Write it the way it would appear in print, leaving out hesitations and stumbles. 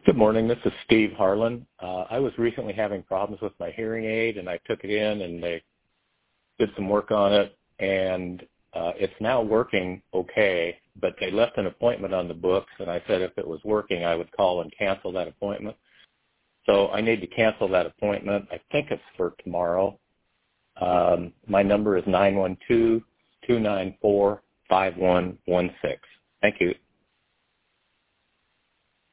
Good morning. This is Steve Harlan. I was recently having problems with my hearing aid, and I took it in, and they did some work on it, and it's now working okay, but they left an appointment on the books, and I said if it was working, I would call and cancel that appointment. So I need to cancel that appointment. I think it's for tomorrow. My number is 912-294-5116. Thank you.